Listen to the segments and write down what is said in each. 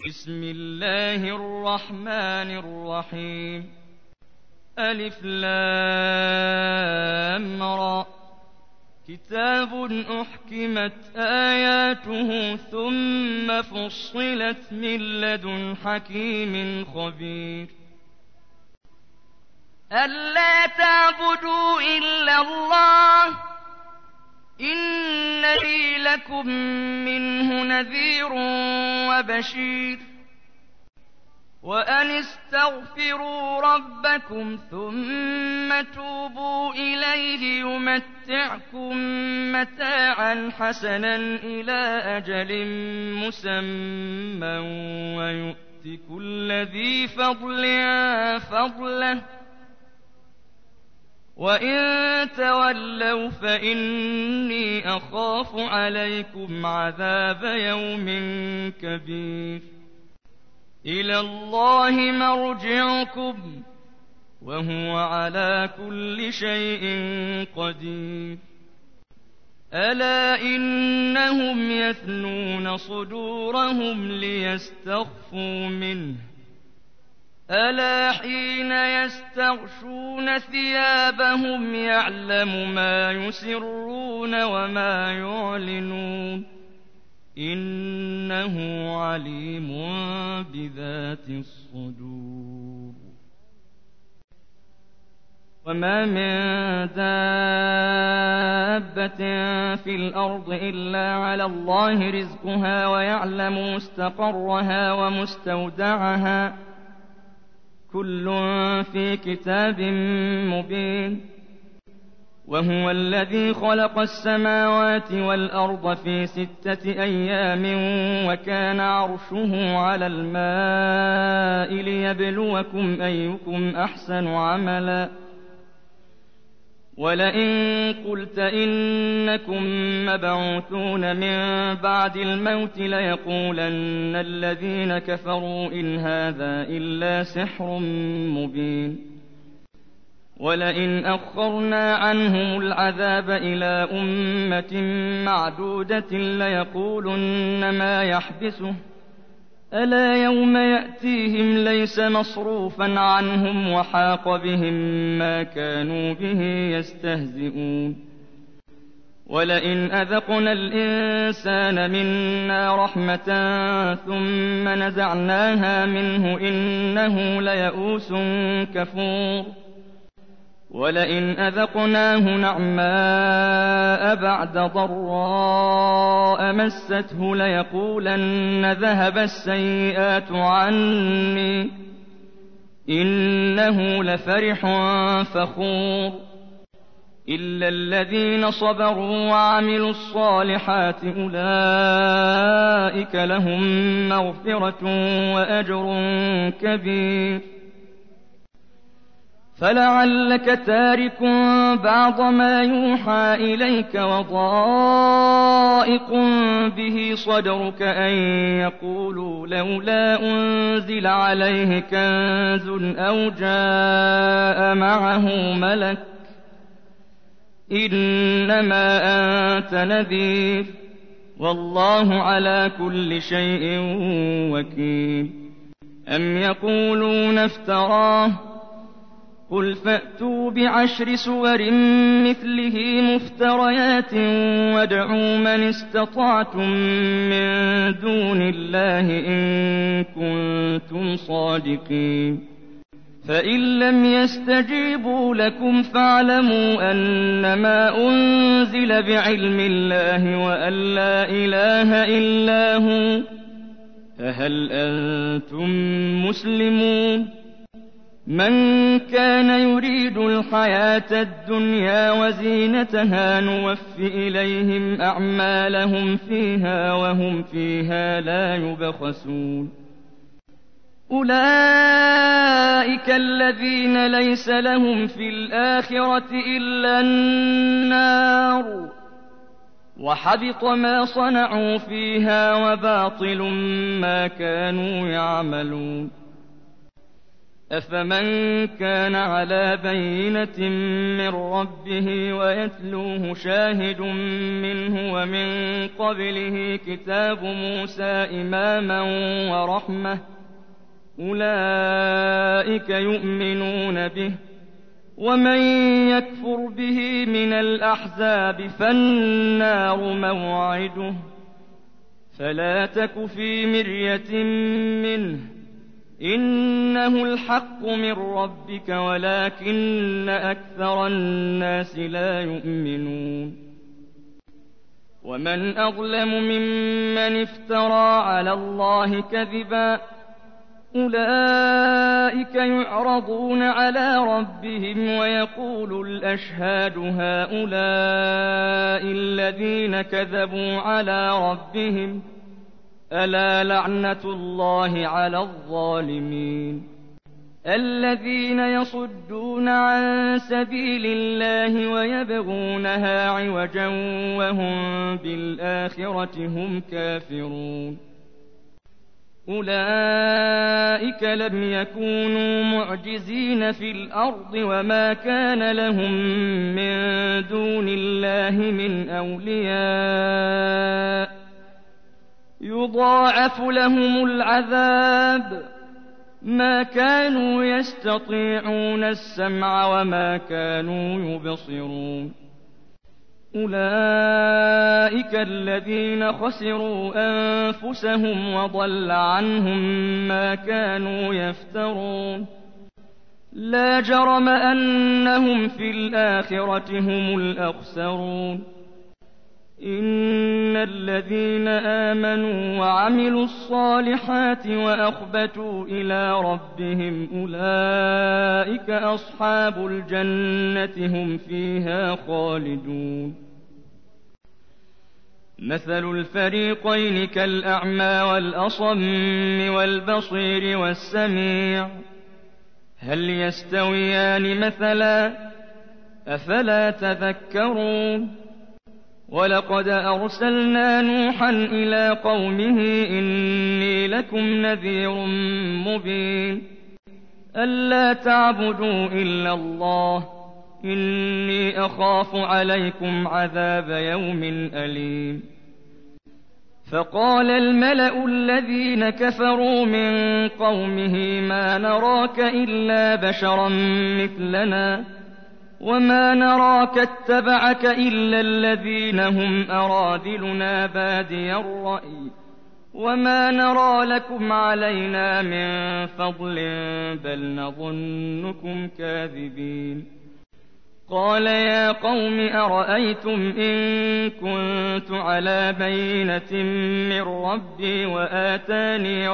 بسم الله الرحمن الرحيم ألف لام را كتاب أحكمت آياته ثم فصلت من لدن حكيم خبير ألا تعبدوا إلا الله إنني لكم منه نذير وبشير وأن استغفروا ربكم ثم توبوا إليه يمتعكم متاعا حسنا إلى أجل مسمى ويؤت كل ذي فضل فضله وإن تولوا فإني أخاف عليكم عذاب يوم كبير إلى الله مرجعكم وهو على كل شيء قدير ألا إنهم يثنون صدورهم ليستخفوا منه ألا حين يستغشون ثيابهم يعلم ما يسرون وما يعلنون إنه عليم بذات الصدور وما من دابة في الأرض إلا على الله رزقها ويعلم مستقرها ومستودعها كل في كتاب مبين وهو الذي خلق السماوات والأرض في 6 أيام وكان عرشه على الماء ليبلوكم أيكم أحسن عملا ولئن قلت إنكم مبعوثون من بعد الموت ليقولن الذين كفروا إن هذا إلا سحر مبين ولئن أخرنا عنهم العذاب إلى أمة معدودة ليقولن ما يحبسه ألا يوم يأتيهم ليس مصروفا عنهم وحاق بهم ما كانوا به يستهزئون ولئن أذقنا الإنسان منا رحمة ثم نزعناها منه إنه ليئوس كفور ولئن أذقناه نعماء بعد ضراء مسته ليقولن ذهب السيئات عني إنه لفرح فخور إلا الذين صبروا وعملوا الصالحات أولئك لهم مغفرة وأجر كبير فلعلك تارك بعض ما يوحى إليك وضائق به صدرك أن يقولوا لولا أنزل عليه كنز أو جاء معه ملك إنما أنت نذير والله على كل شيء وكيل أم يقولون افتراه قل فأتوا ب10 سور مثله مفتريات وادعوا من استطعتم من دون الله إن كنتم صادقين فإن لم يستجيبوا لكم فاعلموا أنما أنزل بعلم الله وأن لا إله إلا هو فهل أنتم مسلمون من كان يريد الحياة الدنيا وزينتها نوف إليهم أعمالهم فيها وهم فيها لا يبخسون أولئك الذين ليس لهم في الآخرة إلا النار وحبط ما صنعوا فيها وباطل ما كانوا يعملون أفمن كان على بينة من ربه ويتلوه شاهد منه ومن قبله كتاب موسى إماما ورحمة أولئك يؤمنون به ومن يكفر به من الأحزاب فالنار موعده فلا تك في مرية منه إنه الحق من ربك ولكن أكثر الناس لا يؤمنون ومن أظلم ممن افترى على الله كذبا أولئك يعرضون على ربهم ويقول الأشهاد هؤلاء الذين كذبوا على ربهم ألا لعنة الله على الظالمين الذين يصدون عن سبيل الله ويبغونها عوجا وهم بالآخرة هم كافرون أولئك لم يكونوا معجزين في الأرض وما كان لهم من دون الله من أولياء يضاعف لهم العذاب ما كانوا يستطيعون السمع وما كانوا يبصرون أولئك الذين خسروا أنفسهم وضل عنهم ما كانوا يفترون لا جرم أنهم في الآخرة هم الأخسرون إن الذين آمنوا وعملوا الصالحات وأخبتوا إلى ربهم أولئك أصحاب الجنة هم فيها خالدون مثل الفريقين كالأعمى والأصم والبصير والسميع هل يستويان مثلا أفلا تذكرون ولقد أرسلنا نوحا إلى قومه إني لكم نذير مبين ألا تعبدوا إلا الله إني أخاف عليكم عذاب يوم أليم فقال الملأ الذين كفروا من قومه ما نراك إلا بشرا مثلنا وما نراك اتبعك إلا الذين هم أراذلنا بادي الرأي وما نرى لكم علينا من فضل بل نظنكم كاذبين قال يا قوم أرأيتم إن كنت على بينة من ربي وآتاني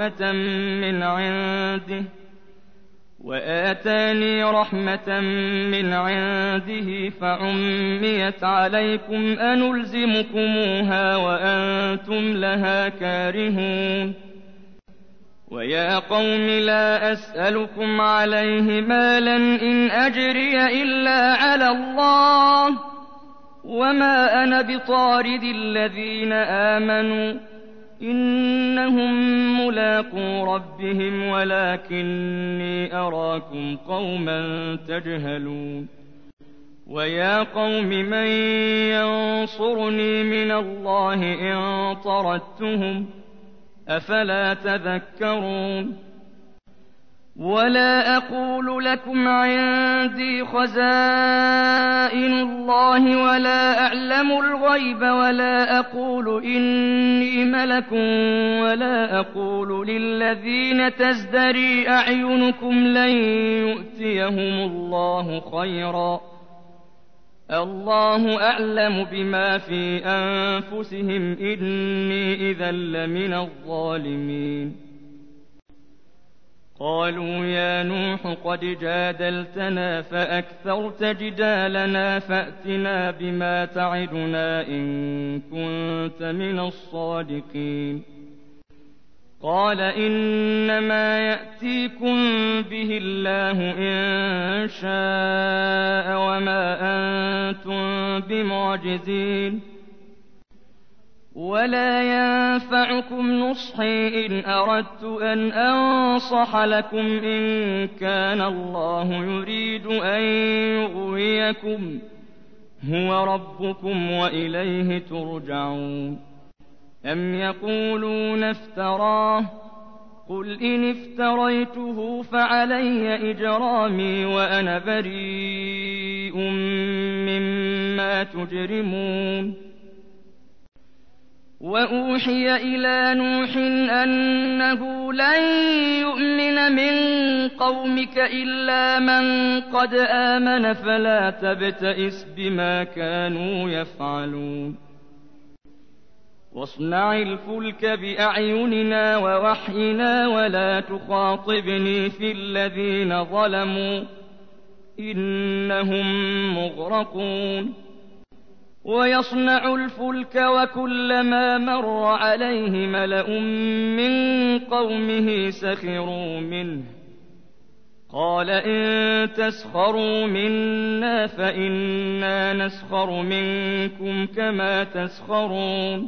رحمة من عنده فعميت عليكم أنلزمكموها وأنتم لها كارهون ويا قوم لا أسألكم عليه مالا إن أجري إلا على الله وما أنا بطارد الذين آمنوا إنهم ملاقو ربهم ولكني أراكم قوما تجهلون ويا قوم من ينصرني من الله إن طردتهم أفلا تذكرون ولا أقول لكم عندي خزائن الله ولا أعلم الغيب ولا أقول إني ملك ولا أقول للذين تزدري أعينكم لن يؤتيهم الله خيرا الله أعلم بما في أنفسهم إني إذا لمن الظالمين قالوا يا نوح قد جادلتنا فأكثرت جدالنا فأتنا بما تعدنا إن كنت من الصادقين قال إنما يأتيكم به الله إن شاء وما أنتم بمعجزين ولا ينفعكم نصحي إن أردت أن أنصح لكم إن كان الله يريد أن يغويكم هو ربكم وإليه ترجعون. أم يقولون افتراه قل إن افتريته فعلي إجرامي وأنا بريء مما تجرمون. وأوحي إلى نوح أنه لن يؤمن من قومك إلا من قد آمن فلا تبتئس بما كانوا يفعلون. واصنع الفلك بأعيننا ووحينا ولا تخاطبني في الذين ظلموا إنهم مغرقون. ويصنع الفلك وكلما مر عليه ملأ من قومه سخروا منه قال إن تسخروا منا فإنا نسخر منكم كما تسخرون.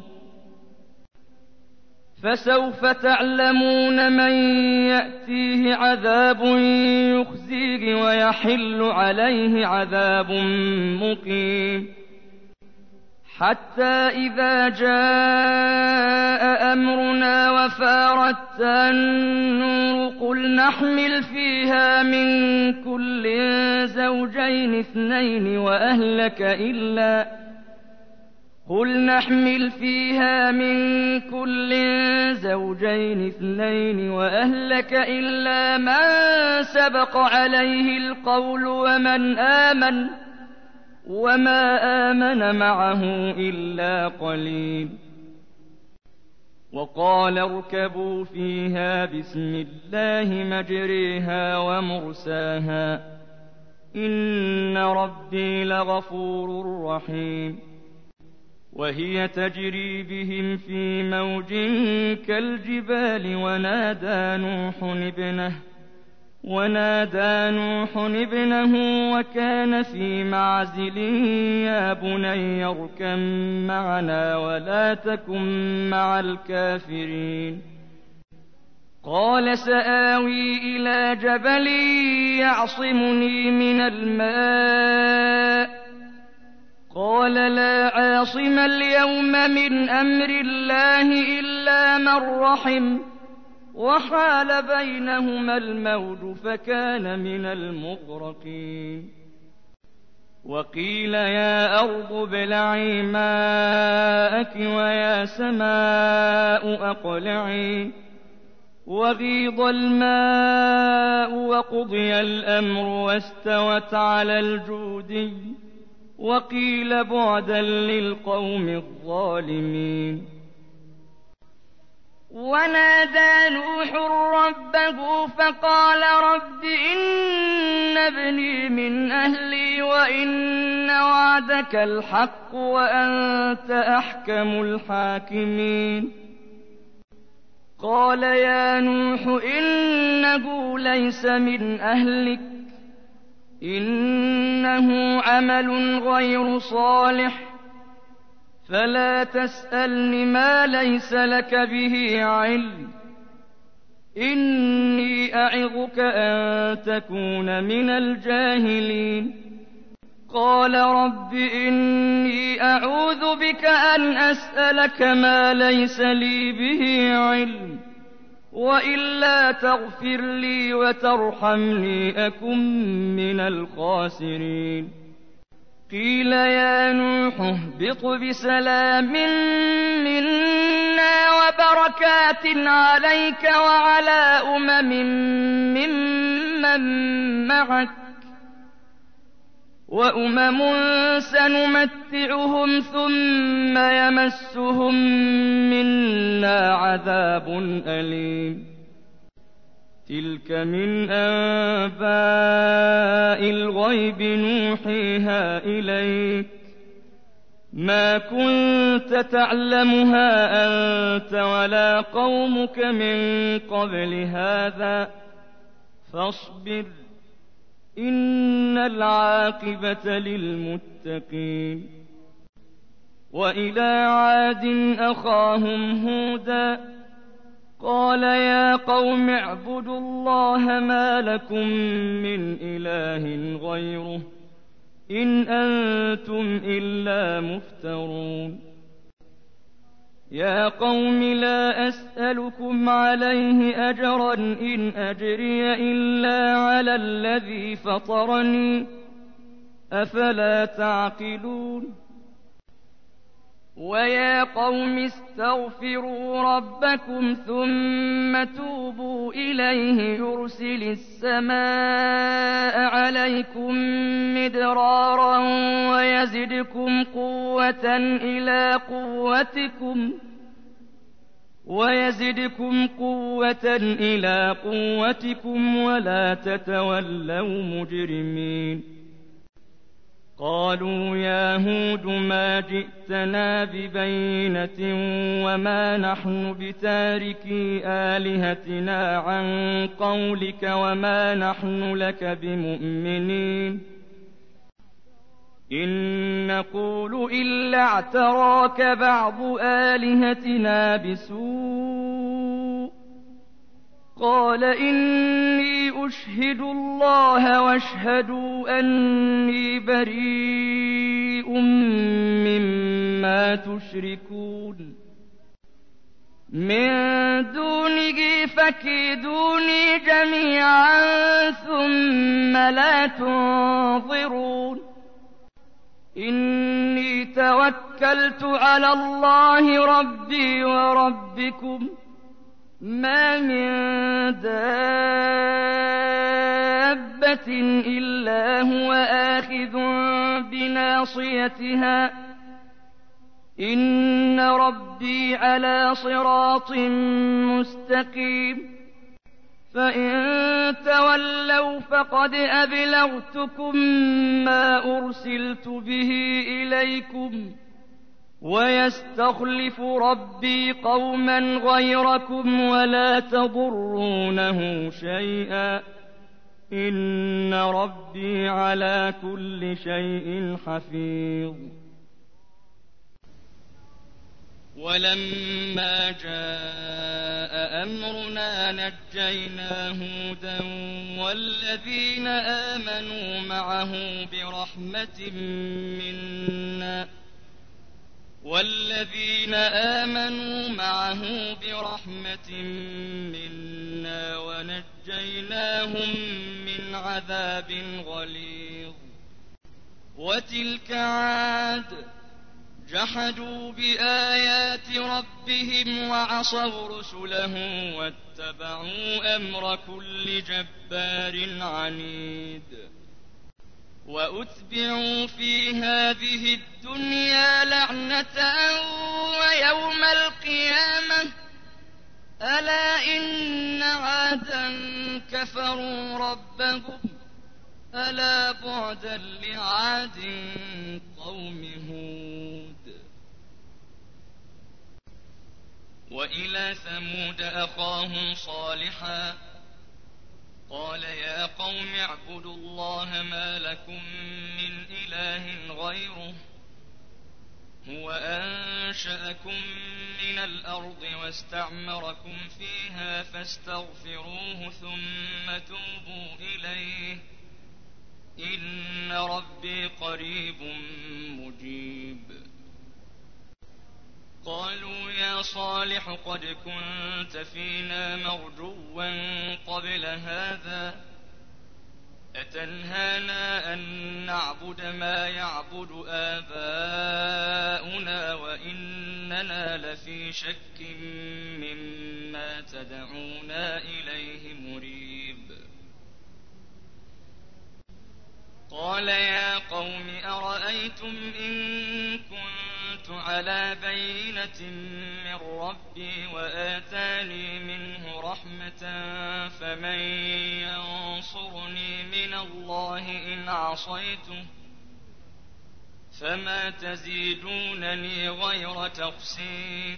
فسوف تعلمون من يأتيه عذاب يخزيه ويحل عليه عذاب مقيم. حتى إذا جاء أمرنا وفارت النور قل نحمل فيها من كل زوجين اثنين وأهلك إلا من سبق عليه القول ومن آمن وما آمن معه إلا قليل. وقال اركبوا فيها بسم الله مجريها ومرساها إن ربي لغفور رحيم. وهي تجري بهم في موج كالجبال ونادى نوح ابنه وكان في معزل يا بني اركب معنا ولا تكن مع الكافرين. قال سآوي إلى جبل يعصمني من الماء قال لا عاصم اليوم من أمر الله إلا من رحم وحال بينهما الموج فكان من المغرقين. وقيل يا أرض ابلعي ماءك ويا سماء أقلعي وغيض الماء وقضي الأمر واستوت على الجودي وقيل بعدا للقوم الظالمين. ونادى نوح ربه فقال رب إن ابني من أهلي وإن وعدك الحق وأنت أحكم الحاكمين. قال يا نوح إنه ليس من أهلك إنه عمل غير صالح فلا تسألني ما ليس لك به علم إني أعظك أن تكون من الجاهلين. قال رب إني أعوذ بك أن أسألك ما ليس لي به علم وإلا تغفر لي وترحمني أكن من الخاسرين. قيل يا نوح اهبط بسلام منا وبركات عليك وعلى ممن معك وأمم سنمتعهم ثم يمسهم منا عذاب أليم. تلك من أنباء الغيب نوحيها إليك ما كنت تعلمها أنت ولا قومك من قبل هذا فاصبر إن العاقبة للمتقين. وإلى عاد أخاهم هودا قال يا قوم اعبدوا الله ما لكم من إله غيره إن أنتم إلا مفترون يا قوم لا أسألكم عليه أجرا إن أجري إلا على الذي فطرني أفلا تعقلون ويا قوم استغفروا ربكم ثم توبوا إليه يرسل السماء عليكم مدرارا ويزدكم قوة إلى قوتكم ولا تتولوا مجرمين قالوا يا هود ما جئتنا ببينة وما نحن بتاركي آلهتنا عن قولك وما نحن لك بمؤمنين إن نقول إلا اعتراك بعض آلهتنا بسوء قال إني أشهد الله واشهدوا أني بريء مما تشركون من دونه فكيدوني جميعا ثم لا تنظرون إني توكلت على الله ربي وربكم ما من دابة إلا هو آخذ بناصيتها إن ربي على صراط مستقيم فإن تولوا فقد أبلغتكم ما أرسلت به إليكم ويستخلف ربي قوما غيركم ولا تضرونه شيئا إن ربي على كل شيء حفيظ ولما جاء أمرنا نجينا هودا والذين آمنوا معه برحمة منا ونجيناهم من عذاب غليظ وتلك عاد جحدوا بآيات ربهم وعصوا رسله واتبعوا أمر كل جبار عنيد وأتبعوا في هذه الدنيا لعنة ويوم القيامة ألا إن عادا كفروا ربهم ألا بعدا لعاد قوم هود وإلى ثمود أخاهم صالحا قال يا قوم اعبدوا الله ما لكم من إله غيره هو أنشأكم من الأرض واستعمركم فيها فاستغفروه ثم توبوا إليه إن ربي قريب مجيب قالوا يا صالح قد كنت فينا مرجوا قبل هذا أتنهانا أن نعبد ما يعبد آباؤنا وإننا لفي شك مما تدعونا إليه مريب قال يا قوم أرأيتم إن كنت على بينة من ربي وآتاني منه رحمة فمن ينصرني من الله إن عصيته فما تزيدونني غير تقصير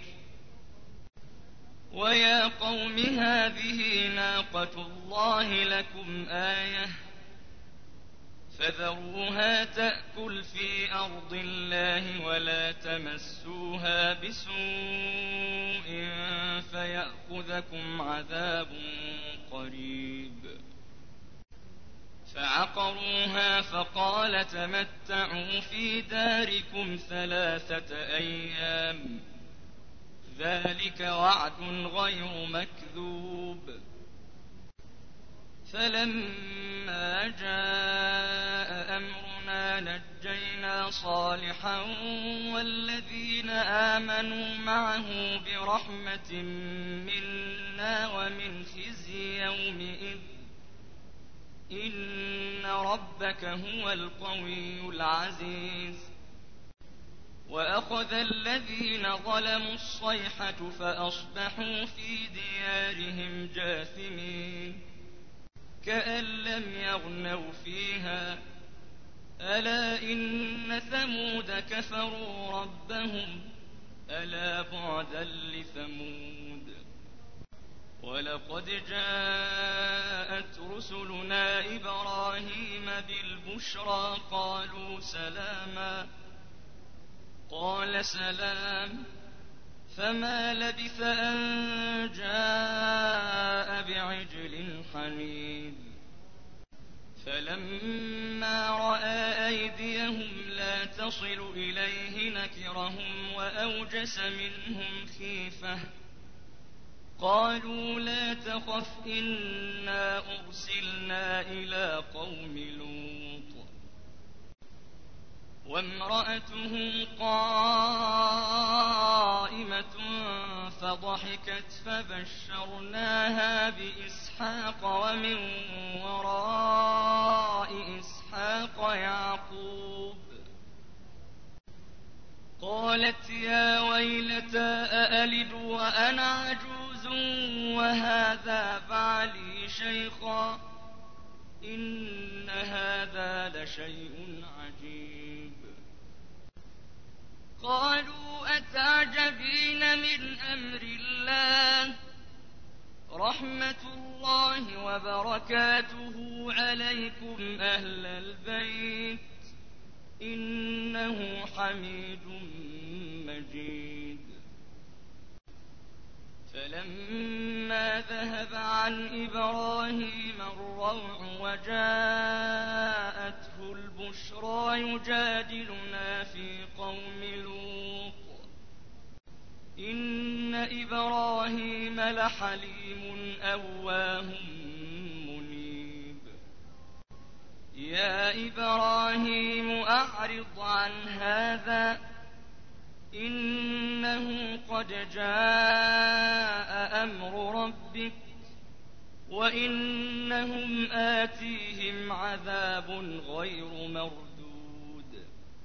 ويا قوم هذه ناقة الله لكم آية فذروها تأكل في أرض الله ولا تمسوها بسوء فيأخذكم عذاب قريب. فعقروها فقال تمتعوا في داركم 3 أيام ذلك وعد غير مكذوب. فلما جاء أمرنا نجينا صالحا والذين آمنوا معه برحمة منا ومن خزي يومئذ إن ربك هو القوي العزيز. وأخذ الذين ظلموا الصيحة فأصبحوا في ديارهم جاثمين كأن لم يغنوا فيها ألا إن ثمود كفروا ربهم ألا بعدا لثمود. ولقد جاءت رسلنا إبراهيم بالبشرى قالوا سلاما قال سلام فما لبث أن جاء بعجل حنيذ. فلما رأى أيديهم لا تصل إليه نكرهم وأوجس منهم خيفة قالوا لا تخف إنا أرسلنا إلى قوم لوط وامرأته قائمة فضحكت فبشرناها بإسحاق ومن وراء إسحاق يعقوب. قالت يا ويلتى أألد وأنا عجوز وهذا بعلي شيخا إن هذا لشيء عجيب. قالوا أتعجبين من أمر الله رحمة الله وبركاته عليكم أهل البيت إنه حميد مجيد. فلما ذهب عن إبراهيم الروع وجاءته البشرى يجادلنا في قوم لوط إن إبراهيم لحليم أواه منيب. يا إبراهيم أعرض عن هذا إنه قد جاء أمر ربك وإنهم آتيهم عذاب غير مردود.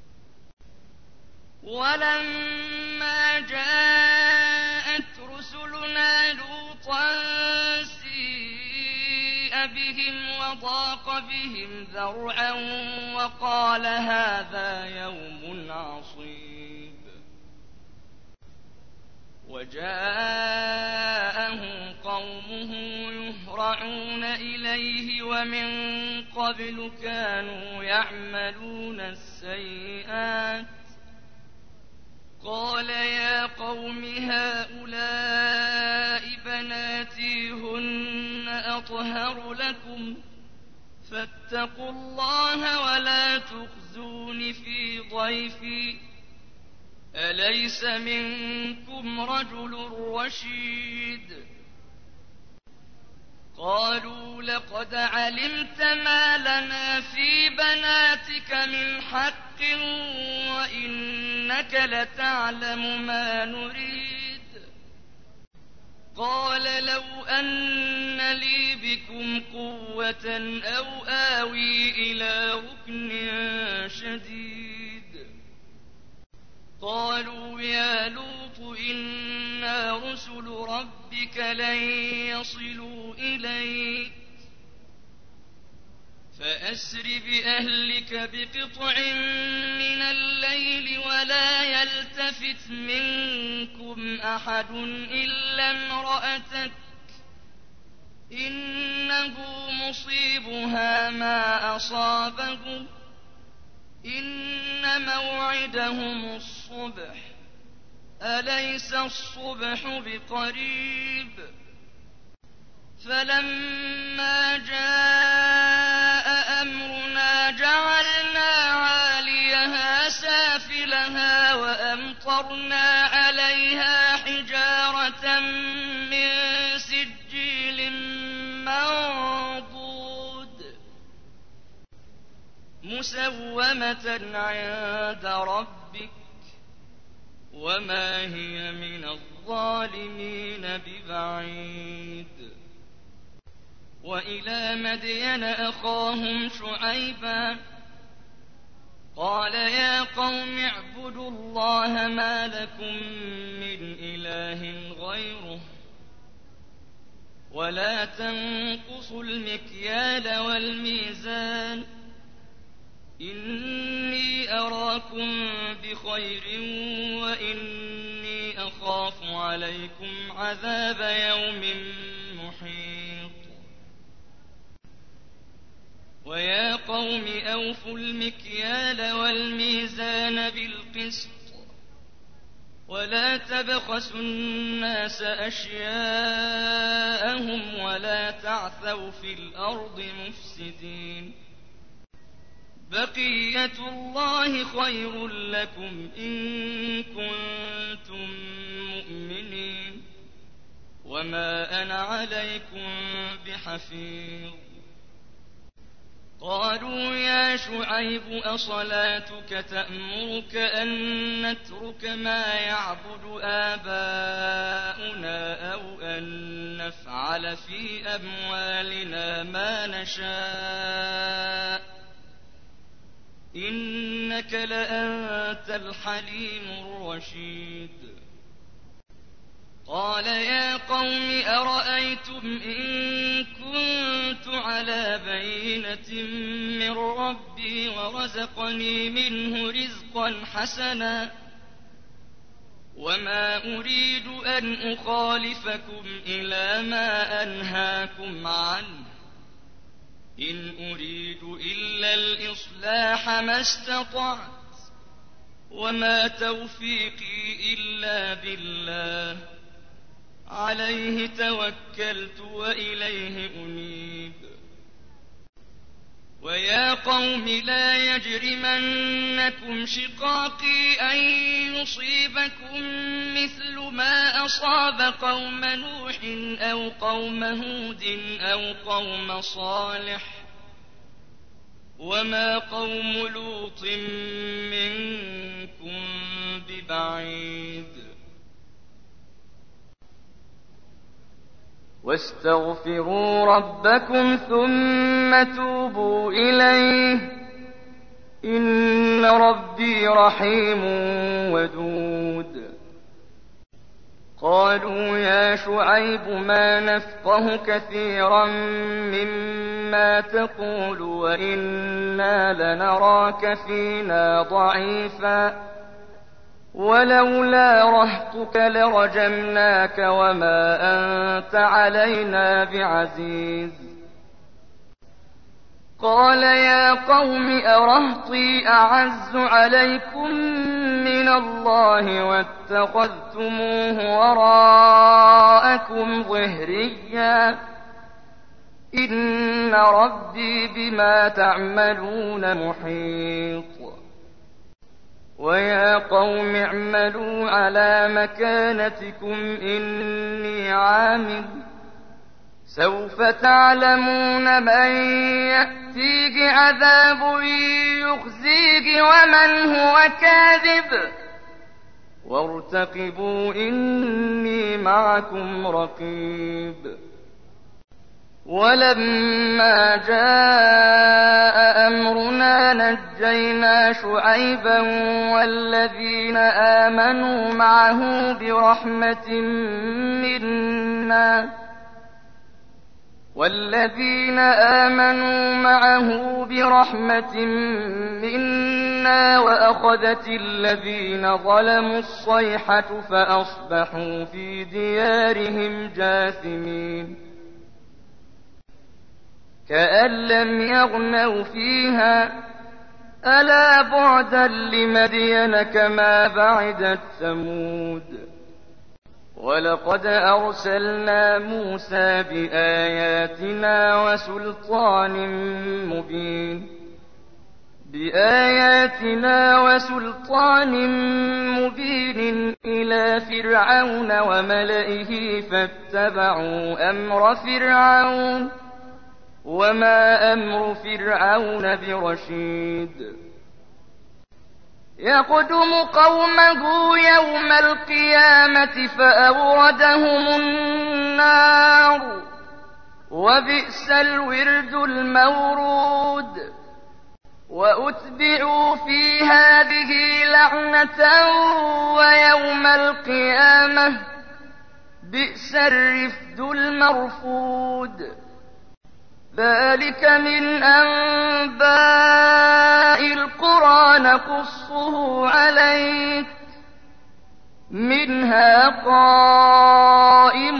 ولما جاءت رسلنا لوطا سيء بهم وضاق بهم ذرعا وقال هذا يوم عصيب. وجاءه قومه يهرعون إليه ومن قبل كانوا يعملون السيئات قال يا قوم هؤلاء بناتي هن أطهر لكم فاتقوا الله ولا تخزون في ضيفي أليس منكم رجل رشيد. قالوا لقد علمت ما لنا في بناتك من حق وإنك لتعلم ما نريد. قال لو أن لي بكم قوة أو آوي إلى ركن شديد. قالوا يا لوط إنا رسل ربك لن يصلوا إليك فأسر بأهلك بقطع من الليل ولا يلتفت منكم أحد إلا امرأتك إنه يصيبها ما أصابهم إن موعدهم الصبح أليس الصبح بقريب فلما جاء أمرنا جعلنا عاليها سافلها وأمطرنا عليها حجارة من سجيل منضود مسومة عند ربك وما هي من الظالمين ببعيد وإلى مدين أخاهم شعيبا قال يا قوم اعبدوا الله ما لكم من إله غيره ولا تنقصوا المكيال والميزان إني أراكم بخير وإني أخاف عليكم عذاب يوم محيط ويا قوم أوفوا المكيال والميزان بالقسط ولا تبخسوا الناس أشياءهم ولا تعثوا في الأرض مفسدين بقية الله خير لكم إن كنتم مؤمنين وما أنا عليكم بحفيظ قالوا يا شعيب أصلاتك تأمرك أن نترك ما يعبد آباؤنا أو أن نفعل في أموالنا ما نشاء إنك لأنت الحليم الرشيد قال يا قوم أرأيتم إن كنت على بينة من ربي ورزقني منه رزقا حسنا وما أريد أن أخالفكم إلى ما أنهاكم عنه إن أريد إلا الإصلاح ما استطعت وما توفيقي إلا بالله عليه توكلت وإليه أنيب ويا قوم لا يجرمنكم شقاقي أن يصيبكم مثل ما أصاب قوم نوح أو قوم هود أو قوم صالح وما قوم لوط منكم ببعيد واستغفروا ربكم ثم توبوا إليه إن ربي رحيم ودود قالوا يا شعيب ما نفقه كثيرا مما تقول وإنا لنراك فينا ضعيفا ولولا رهطك لرجمناك وما أنت علينا بعزيز قال يا قوم أرهطي أعز عليكم من الله واتخذتموه وراءكم ظهريا إن ربي بما تعملون محيط ويا قوم اعملوا على مكانتكم إني عامل سوف تعلمون من يأتيه عذاب يخزيه ومن هو كاذب وارتقبوا إني معكم رقيب ولما جاء أمرنا نجينا شعيبا والذين آمنوا معه برحمة منا وأخذت الذين ظلموا الصيحة فأصبحوا في ديارهم جاثمين كأن لم يغنوا فيها ألا بعدا لمدين كما بعدت ثمود ولقد أرسلنا موسى بآياتنا وسلطان مبين إلى فرعون وملئه فاتبعوا أمر فرعون وما أمر فرعون برشيد يقدم قومه يوم القيامة فأوردهم النار وبئس الورد المورود وأتبعوا في هذه لعنة ويوم القيامة بئس الرفد المرفود ذلك من أنباء القرى نقصه عليك منها قائم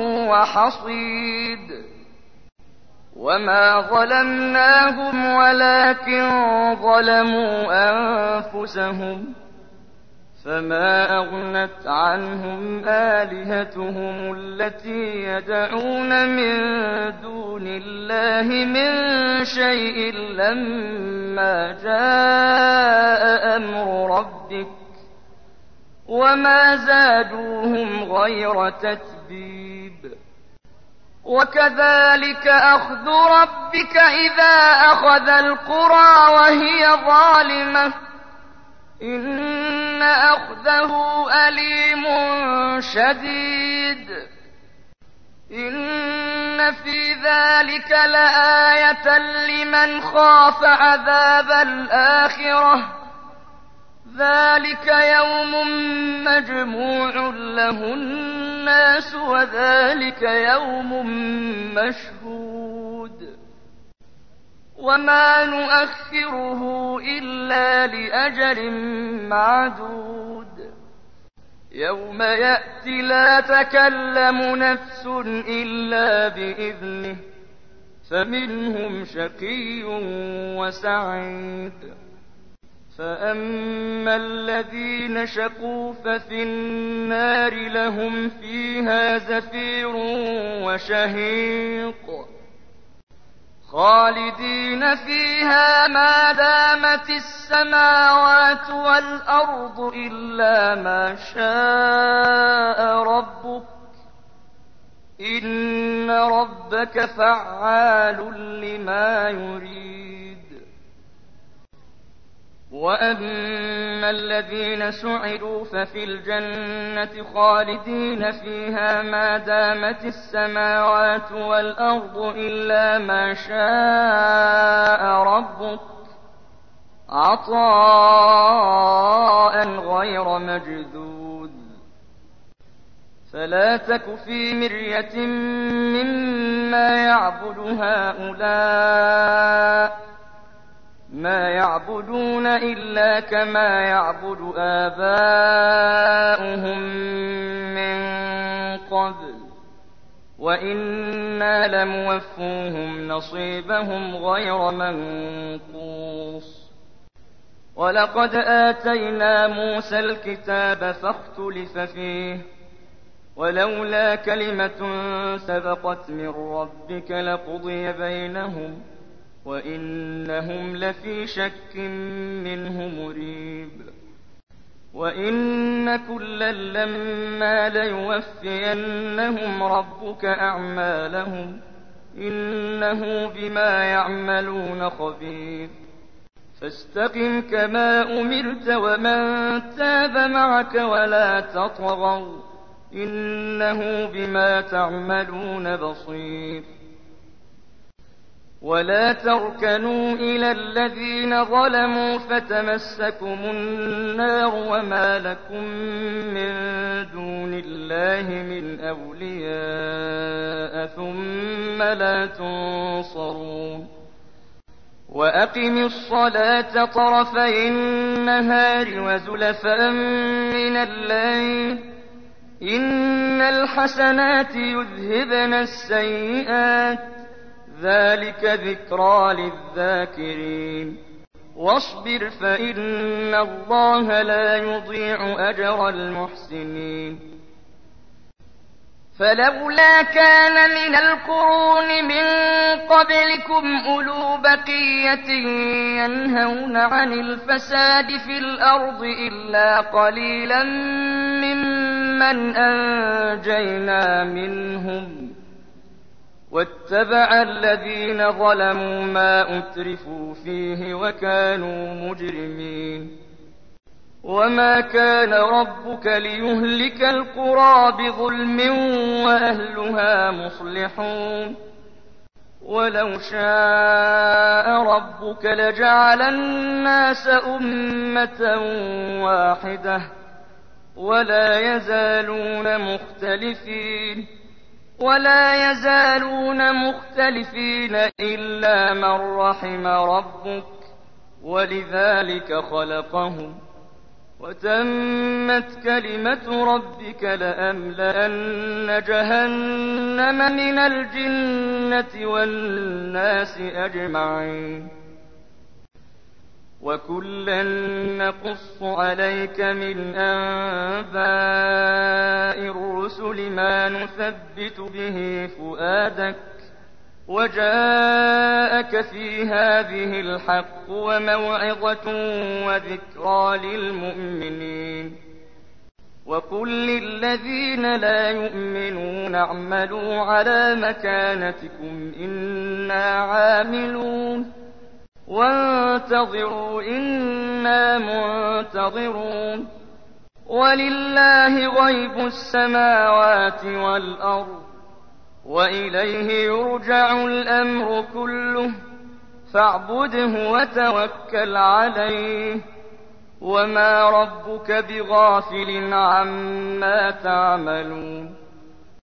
وحصيد وما ظلمناهم ولكن ظلموا أنفسهم فما أغنت عنهم آلهتهم التي يدعون من دون الله من شيء لما جاء أمر ربك وما زادوهم غير تتبيب وكذلك أخذ ربك إذا أخذ القرى وهي ظالمة إن أخذه أليم شديد إن في ذلك لآية لمن خاف عذاب الآخرة ذلك يوم مجموع له الناس وذلك يوم مشهود وما نؤخره إلا لأجل معدود يوم يأتي لا تكلم نفس إلا بإذنه فمنهم شقي وسعيد فأما الذين شقوا ففي النار لهم فيها زفير وشهيق خالدين فيها ما دامت السماوات والأرض إلا ما شاء ربك إن ربك فعال لما يريد وأما الذين سعدوا ففي الجنة خالدين فيها ما دامت السماوات والأرض إلا ما شاء ربك عطاء غير مجذوذ فلا تك في مرية مما يعبد هؤلاء ما يعبدون إلا كما يعبد آباؤهم من قبل وإنا لموفوهم نصيبهم غير منقوص ولقد آتينا موسى الكتاب فاختلف فيه ولولا كلمة سبقت من ربك لقضي بينهم وإنهم لفي شك منه مريب وإن كلا لما ليوفينهم ربك أعمالهم إنه بما يعملون خبير فاستقم كما أمرت ومن تاب معك ولا تطغوا إنه بما تعملون بصير ولا تركنوا إلى الذين ظلموا فتمسكم النار وما لكم من دون الله من أولياء ثم لا تنصرون وأقم الصلاة طرفي النهار وزلفا من الليل إن الحسنات يذهبن السيئات ذلك ذكرى للذاكرين. واصبر فإن الله لا يضيع أجر المحسنين. فلولا كان من القرون من قبلكم أولو بقية ينهون عن الفساد في الأرض إلا قليلا ممن أنجينا منهم واتبع الذين ظلموا ما أترفوا فيه وكانوا مجرمين. وما كان ربك ليهلك القرى بظلم وأهلها مصلحون. ولو شاء ربك لجعل الناس أمة واحدة ولا يزالون مختلفين إلا من رحم ربك ولذلك خلقهم. وتمت كلمة ربك لأملأن جهنم من الجنة والناس أجمعين. وكلا نقص عليك من أنباء الرسل ما نثبت به فؤادك وجاءك في هذه الحق وموعظة وذكرى للمؤمنين. وقل للذين لا يؤمنون اعملوا على مكانتكم إنا عاملون وانتظروا إنا منتظرون. ولله غيب السماوات والأرض وإليه يرجع الأمر كله فاعبده وتوكل عليه وما ربك بغافل عما تعملون.